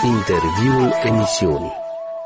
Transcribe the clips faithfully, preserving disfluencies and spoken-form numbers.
Interviul emisiunii.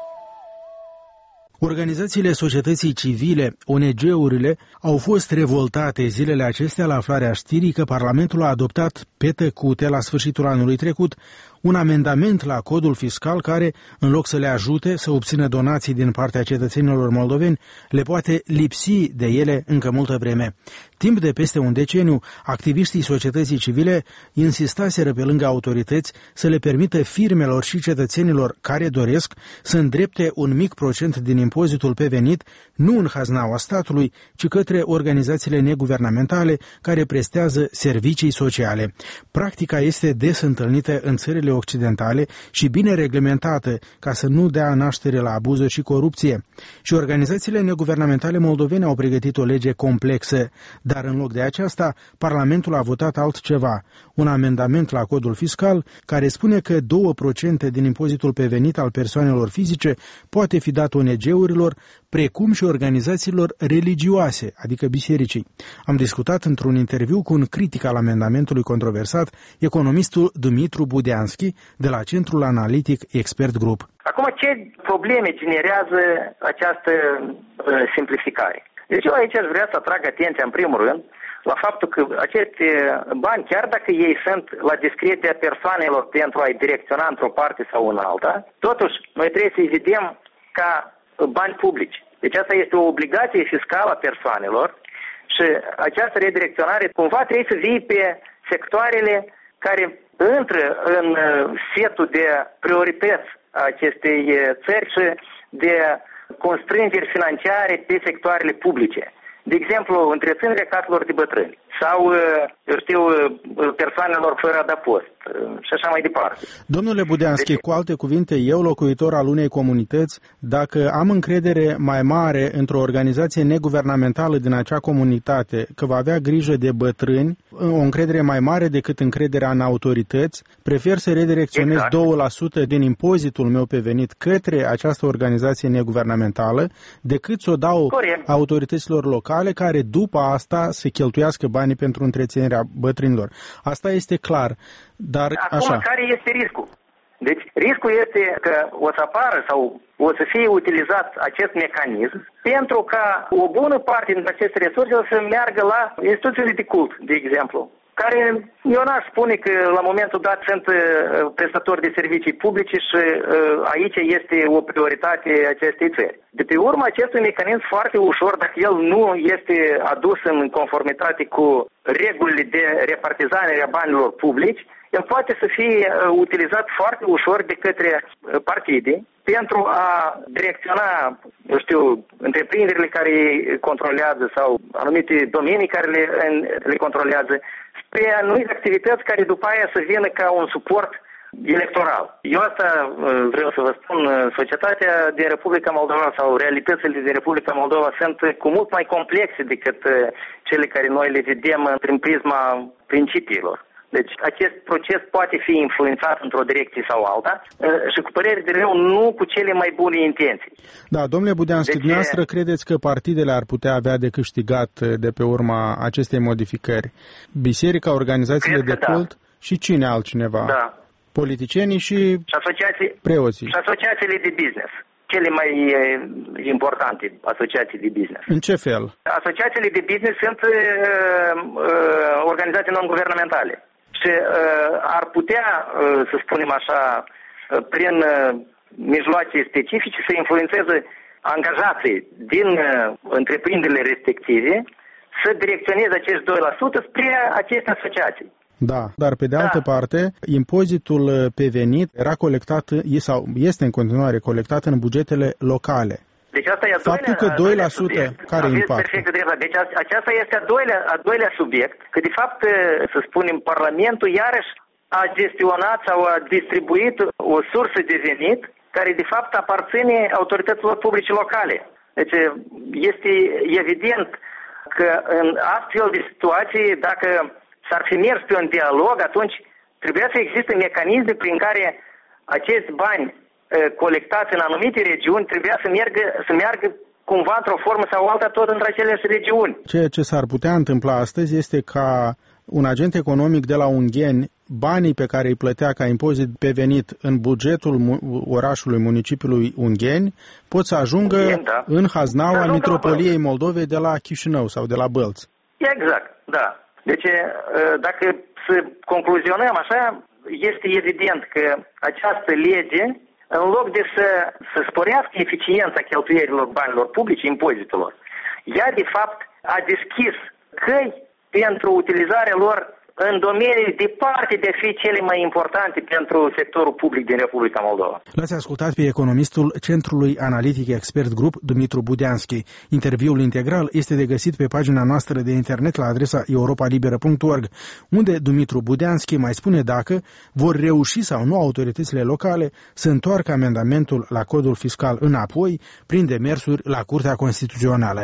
Organizațiile societății civile, O N G-urile, au fost revoltate zilele acestea la aflarea știrii că Parlamentul a adoptat pe tăcute la sfârșitul anului trecut un amendament la codul fiscal care, în loc să le ajute să obțină donații din partea cetățenilor moldoveni, le poate lipsi de ele încă multă vreme. Timp de peste un deceniu, activiștii societății civile insistaseră pe lângă autorități să le permită firmelor și cetățenilor care doresc să îndrepte un mic procent din impozitul pe venit, nu în haznaua statului, ci către organizațiile neguvernamentale care prestează servicii sociale. Practica este des întâlnită în țările occidentale și bine reglementată ca să nu dea naștere la abuzuri și corupție. Și organizațiile neguvernamentale moldovene au pregătit o lege complexă, dar în loc de aceasta, Parlamentul a votat altceva, un amendament la codul fiscal care spune că două la sută din impozitul pe venit al persoanelor fizice poate fi dat O N G-urilor, precum și organizațiilor religioase, adică bisericii. Am discutat într-un interviu cu un critic al amendamentului controversat, economistul Dumitru Budeanski, de la Centrul Analitic Expert Group. Acum, ce probleme generează această uh, simplificare? Deci eu aici aș vrea să atrag atenția, în primul rând, la faptul că acești bani, chiar dacă ei sunt la discreția persoanelor pentru a-i direcționa într-o parte sau în alta, totuși noi trebuie să-i vedem ca bani publici. Deci asta este o obligație fiscală a persoanelor și această redirecționare cumva trebuie să vii pe sectoarele care intră în setul de priorități a acestei țări și de constrângeri financiare pe sectoarele publice. De exemplu, întreținerea caselor de bătrâni sau, eu știu, persoanelor fără adăpost și așa mai departe. Domnule Budeanski, deci, cu alte cuvinte, eu, locuitor al unei comunități, dacă am încredere mai mare într-o organizație neguvernamentală din acea comunitate, că va avea grijă de bătrâni, o încredere mai mare decât încrederea în autorități, prefer să redirecționez exact. două la sută din impozitul meu pe venit către această organizație neguvernamentală, decât să o dau Corect. autorităților locale, care după asta se cheltuiască banii pentru întreținerea bătrânilor. Asta este clar. Dar, Acum, așa. care este riscul? Deci, riscul este că o să apară sau o să fie utilizat acest mecanism pentru ca o bună parte din aceste resurse să meargă la instituțiile de cult, de exemplu, care eu n-aș spune că la momentul dat sunt prestatori de servicii publice și aici este o prioritate acestei țări. De pe urmă acestui mecanism foarte ușor, dacă el nu este adus în conformitate cu regulile de repartizare a banilor publici, el poate să fie utilizat foarte ușor de către partide pentru a direcționa, eu știu, întreprinderile care controlează sau anumite domenii care le, le controlează spre anumite activități care după aia să vină ca un suport electoral. Eu asta vreau să vă spun, societatea din Republica Moldova sau realitățile din Republica Moldova sunt cu mult mai complexe decât cele care noi le vedem prin prisma principiilor. Deci acest proces poate fi influențat într-o direcție sau alta și cu părere de rău, nu cu cele mai bune intenții. Da, domnule Budeanski, deci, dumneavoastră credeți că partidele ar putea avea de câștigat de pe urma acestei modificări? Biserica, organizațiile de cult da. și cine altcineva? Da. Politicienii și, și asociații, preoții. Și asociațiile de business. Cele mai importante asociații de business. În ce fel? Asociațiile de business sunt uh, uh, organizații non-guvernamentale. Și uh, ar putea, uh, să spunem așa, uh, prin uh, mijloace specifice să influențeze angajații din uh, întreprinderile respective să direcționeze acești doi la sută spre aceste asociații. Da, dar pe de da. altă parte, impozitul pe venit era colectat sau este în continuare colectat în bugetele locale. Deci asta e a Faptul doilea, că doi la sută, care e impactul? Perfect, deci aceasta este a doilea, a doilea subiect, că de fapt, să spunem, Parlamentul iarăși a gestionat sau a distribuit o sursă de venit care de fapt aparține autorităților publice locale. Deci este evident că în astfel de situații, dacă s-ar fi mers pe un dialog, atunci trebuia să existe mecanisme prin care acești bani colectați în anumite regiuni trebuia să meargă, să meargă cumva într-o formă sau alta tot între aceleași regiuni. Ceea ce s-ar putea întâmpla astăzi este ca un agent economic de la Ungheni banii pe care îi plătea ca impozit pe venit în bugetul orașului, municipiului Ungheni, pot să ajungă Ungheni, da. în haznaua da, Mitropoliei Moldovei de la Chișinău sau de la Bălți. Exact, da. Deci, dacă să concluzionăm așa, este evident că această lege, în loc de să, să sporească eficiența cheltuierilor banilor publici, impozitelor, ea, de fapt, a deschis căi pentru utilizarea lor în domenii departe de a fi cele mai importante pentru sectorul public din Republica Moldova. L-ați ascultat pe economistul Centrului Analitic Expert Group, Dumitru Budeanski. Interviul integral este de găsit pe pagina noastră de internet la adresa europa liberă punct org, unde Dumitru Budeanski mai spune dacă vor reuși sau nu autoritățile locale să întoarcă amendamentul la codul fiscal înapoi prin demersuri la Curtea Constituțională.